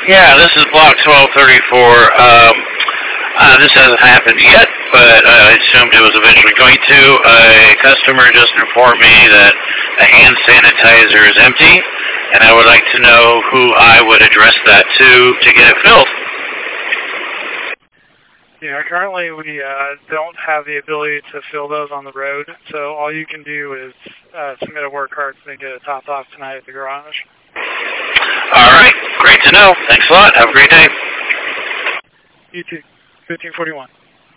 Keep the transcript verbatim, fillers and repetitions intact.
Yeah, this is Block twelve thirty-four. Um, uh, this hasn't happened yet, but uh, I assumed it was eventually going to. A customer just informed me that a hand sanitizer is empty, and I would like to know who I would address that to to get it filled. Yeah, currently we uh, don't have the ability to fill those on the road, so all you can do is uh, submit a work card and get it topped off tonight at the garage. All right, great to know. Thanks a lot. Have a great day. You too. fifteen forty-one.